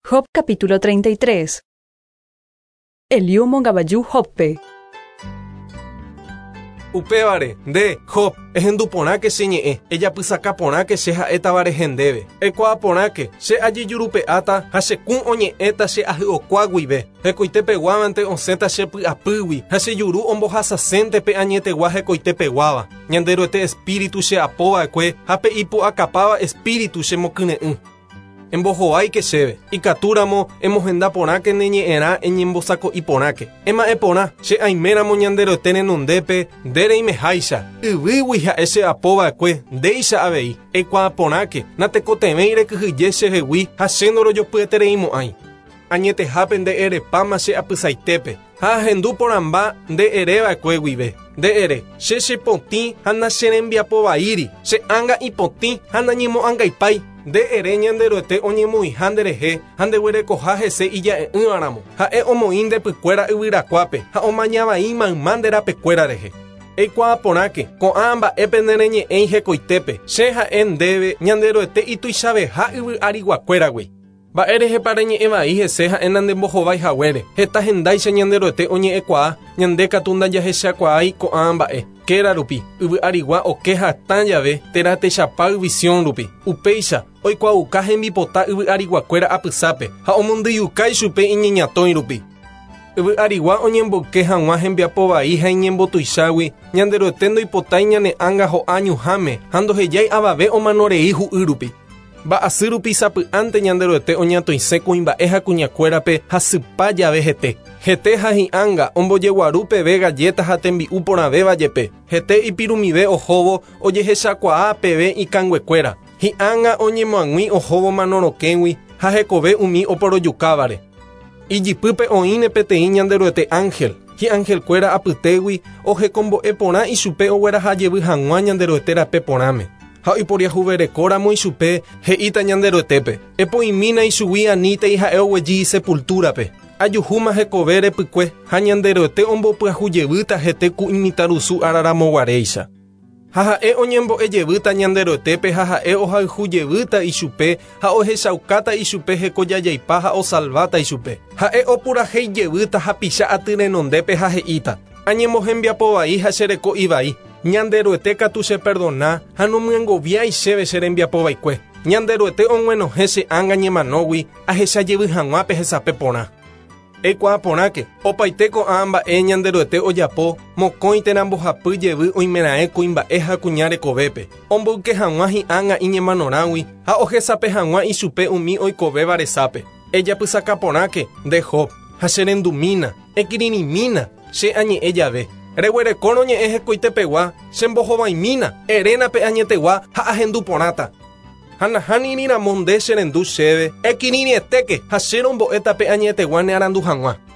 Job capítulo 33. Eliú mongabaju Jobpe. Upevare, de Job, ehenduporãke che ñe'ẽ, ejapysakaporãke che ha'étavare hendéve. Ekuaaporãke, che ajejurupe'áta ha che kũ oñe'ẽta che ahy'okua guive. Hekoitépeguávante osẽta che py'apýgui, ha che juru ombohasasẽnte pe añetegua hekoitépeguáva. Ñande roete espíritu che apóva'ekue ha pe ipu'akapáva espíritu che mokyne'ỹ. Embohováike chéve, ikatúramo emohendaporãke ne ñe'ẽrã eñembosako'iporãke. Ema'ẽporã, che aiméramo ñande roete renondépe, ndereimeháicha, yvýgui ha'e che apóva'ekue, ndéicha avei. Eikuaaporãke, natekotevẽi rekyhyje chehegui ha chéndo rojopyetereimo'ãi. Añetehápe nde erepáma che apysaitépe, ha ahendu porãmba nde ereva'ekue guive. Nde ere, che chepotĩ ha nacherembiapovaíri, che anga ipotĩ ha nañemo'ãngaipai. Nde ere ñande roete oñemoĩha nderehe ha ndeguerekoha hese ija'e'ỹvaramo. Ha'e omoĩ ndepykuéra yvyrakuápe ha omañavai mayma nde rapekuéra rehe. Eikuaaporãke, ko'ã mba'épe nereñe'ẽi hekoitépe, che ha'e ndéve ñande roete ituichaveha yvy'ariguakuéragui. Mba'e rehepa reñe'ẽvai hese ha'e nandembohovaihaguére. Heta hendáicha ñande roete oñe'ẽkuaa, ñande katu ndajahechakuaái ko'ã mba'e. Kéra rupi, yvy'arigua oke hatã jave térã techapa yvysión rupi. Upéicha, oikuauka hembipota yvy'ariguakuéra apysápe ha omondýjukái chupe iñeñatõi rupi. Yvy'arigua oñemboke hag̃ua hembiapovai ha iñembotuichágui, ñande roete ndoipotái ñane ãnga ho'a ñuhãme ha ndohejái avave omanorei hu'y rupi. Mba'asy rupi sapy'ánte ñande roete oñatõisẽ kuimba'e ha kuñakuérape ha sypa jave hete. Hete ha hi'ãnga ombojeguaru peve galleta ha tembi'u porãvéva jepe. Hete ipirumive ohóvo ojehechakuaa peve ikanguekuéra. Hi'ãnga oñemoãgui ohóvo manorokẽgui ha hekove umi oporojukávare. Ijipýpe oĩne peteĩ ñande roete ángel. Hi'ángelkuéra apytégui ohekombo'e porã ichupe oguerahajevy hag̃ua ñande roete rape porãme. Ha oiporiahuverekóramo ichupe he'íta ñande roetépe. Epoimína ichugui aníte ha'e oguejy sepultúrape. Ajuhúma hekove repykue ha ñande roete ombopyahujevýta hete ku imitarusu araramoguaréicha. Ha ha'e oñembo'ejevýta ñande roetépe ha ha'e ohayhujevýta ichupe ha ohechaukáta ichupe hekojajaipa ha osalváta ichupe. Ha'e opuraheijevýta ha picha aty renondépe ha he'íta: añemohembiapovai ha chereko ivai. Ñande roete katu che perdona ha nomyengoviái chéve che rembiapovaikue. Ñande roete og̃uenohẽ che ãnga ñemanógui ahechajevy hag̃uápe hesape porã. Eikuaaporãke, opaite ko'ã mba'e ñande roete ojapo mokõi térã mbohapyjevy oimeraẽ kuimba'e ha kuña rekovépe. Omboyke hag̃ua hi'ãnga iñemanorãgui ha ohesape hag̃ua ichupe umi oikovéva resápe. Ejapysakaporãke nde Job ha cherendumína, ekirirĩmína che añe'ẽ jave. Reguerekórõ ñe'ẽ hekoitepegua, chembohovaimína, erénape añetegua ha ahenduporãta. Ha nahániramo nde cherendu chéve, ekirirĩetéke ha chérombo'étape añetegua ne arandu hag̃ua.